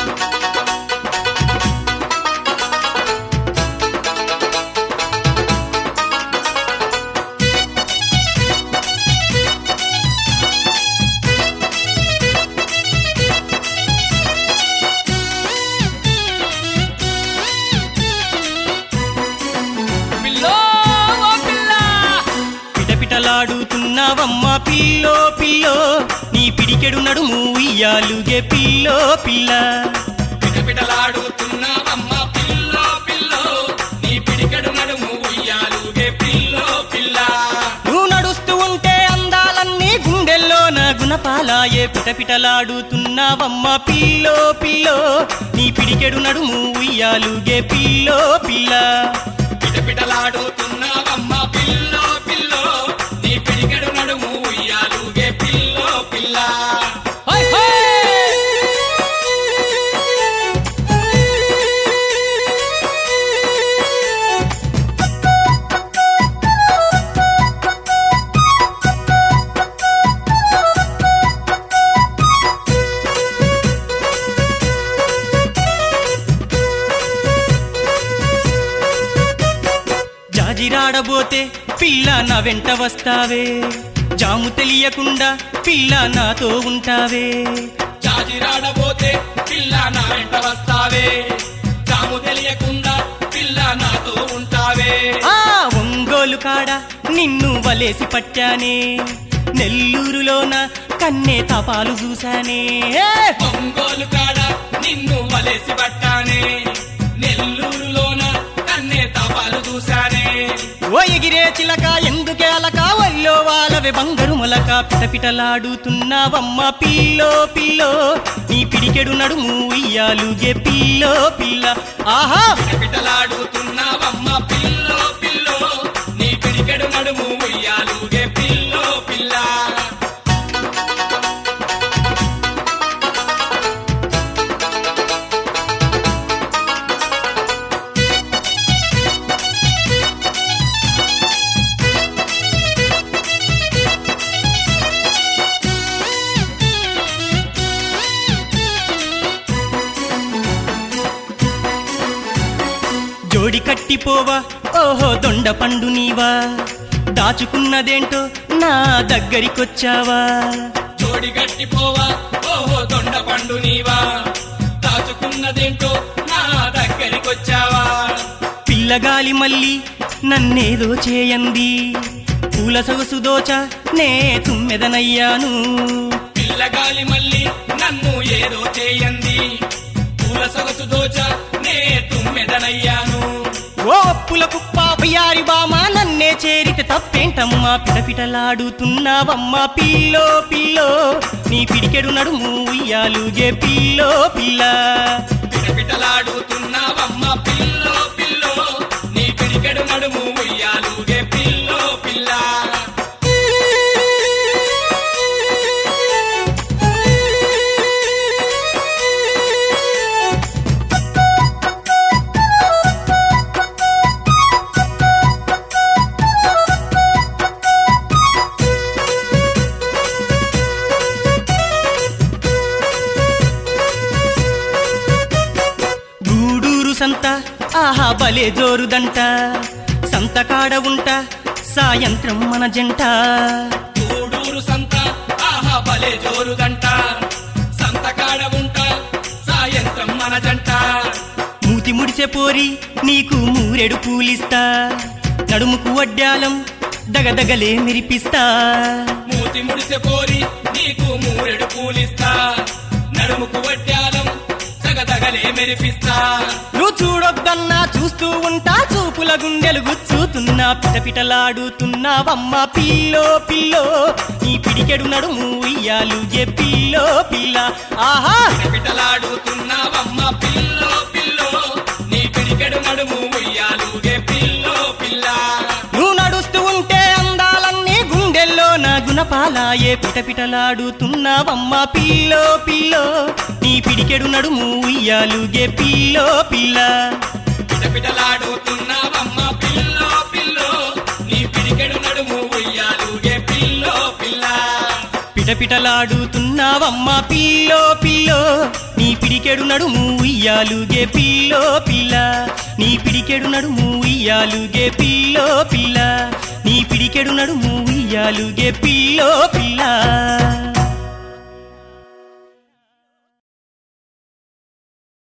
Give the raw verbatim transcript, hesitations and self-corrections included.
పిటపిటలాడుతున్నావమ్మ pillow pillow నీ పిడికెడు నడుము ఉయ్యాలుగే పిల్లో పిల్ల పిటపిటలాడుతున్నావమ్మ పిల్లో పిల్లో నీ పిడికెడు నడుము ఉయ్యాలుగే పిల్లో పిల్ల నువ్వు నడుస్తూ ఉంటే అందాలన్నీ గుండెల్లో నా గుణపాలాయే పిటపిటలాడుతున్నావమ్మ పిల్లో పిల్లో నీ పిడికెడు నడుము ఉయ్యాలుగే పిల్లో పిల్ల పిటపిటలాడుతున్నావమ్మ పిల్లో పిల్లో నీ పిడికెడు నడుము ఉయ్యాలుగే పిల్లో పిల్ల హై హై జాజిరాడబోతే పిల్ల నా వెంట వస్తావే జాము తెలియకుండా పిల్ల నాతో ఉంటావే జాజిరాడబోతే పిల్ల నా వెంట వస్తావే జాము తెలియకుండా పిల్ల నాతో ఉంటావే ఆ ఒంగోలు కాడ నిన్ను వలేసి పట్టానే నెల్లూరులోన కన్నే తపాలు చూశానే ఒంగోలు కాడ నిన్ను వలేసి పట్టానే నెల్లూరులోన కన్నే తపాలు చూశానే ఓ ఎగిరే చిలక ఎందుకే అలక వల్లో వాళ్ళవే బంగారు మొలక పిటపిటలాడుతున్నావమ్మ పిల్లో పిల్లో నీ పిడికెడు నడుము ఉయ్యాలుగే పిల్లో పిల్ల ఆహా పిటపిటలాడుతున్నావమ్మ పిల్లో పిల్లో నీ పిడికెడు నడుము ఉయ్యాలుగే పిల్లో పిల్ల జోడి కట్టిపోవా ఓహో దొండ పండు నీవా దాచుకున్నదేంటో నా దగ్గరికొచ్చావా జోడి గట్టిపోవా ఓహో దొండ పండు నీవా దాచుకున్నదేంటో నా దగ్గరికొచ్చావా పిల్లగాలి మళ్ళీ నన్నేదో చేయంది పూల సొగసు దోచ నే తుమ్మెదనయ్యాను పిల్లగాలి మళ్ళీ నన్ను ఏదో చేయంది పూల సొగసు దోచ నే తుమ్మెదనయ్యాను ఓ అప్పుల కుప్ప బయ్యారి బామ నన్నే చేరితే తప్పేంటమ్మా పిటపిటలాడుతున్నావమ్మ పిల్లో పిల్లో నీ పిడికెడు నడుము ఉయ్యాలుగే పిల్లో పిల్ల పిటపిటలాడుతున్నావమ్మ పిల్లో పిల్లో నీ పిడికెడు నడుము ఉయ్యాలుగే పిల్లో పిల్ల సంత ఆహా బలే జోరుదంట సంత కాడ ఉంట సాయంత్రం మన జంట గూడూరు సంత ఆహా బలే జోరుదంట సంత కాడ ఉంట సాయంత్రం మన జంట మూతి ముడిసే పోరి నీకు మూరెడు పూలిస్తా నడుముకు వడ్డాలం దగదగలే మెరిపిస్తా మూతి ముడిసె పోరి నీకు మూరెడు పూలిస్తా నడుముకు వడ్డాలం దగదగలే మెరిపిస్తా నువ్వు చూడొద్దన్నా చూస్తూ ఉంటా చూపుల గుండెలు గుచ్చుతున్నా పిటపిటలాడుతున్నావమ్మ పిల్లో పిల్లో నీ పిడికెడు నడుము ఉయ్యాలుగే పిల్లో పిల్ల ఆహా పిటలాడుతున్నావమ్మ పిల్లో పిల్లో నీ పిడికెడు నడుము ఉయ్యాలుగే పిల్లో పిల్ల నువ్వు నడుస్తూ ఉంటే అందాలన్నీ గుండెల్లో నా గుణపాలాయే పిటపిటలాడుతున్నావమ్మ పిల్లో పిల్లో నీ పిడికెడు నడుము ఉయ్యాలుగే పిల్లో పిల్ల పిటపిటలాడుతున్నావమ్మ పిల్లో పిల్లో నీ పిడికెడు నడుము ఉయ్యాలుగే పిల్లో పిల్ల పిటపిటలాడుతున్నావమ్మా పిల్లో పిల్లో నీ పిడికెడు నడుము ఉయ్యాలుగే పిల్లో పిల్ల నీ పిడికెడు నడుము ఉయ్యాలుగే పిల్లో పిల్ల నీ పిడికెడు నడుము ఉయ్యాలుగే పిల్లో పిల్ల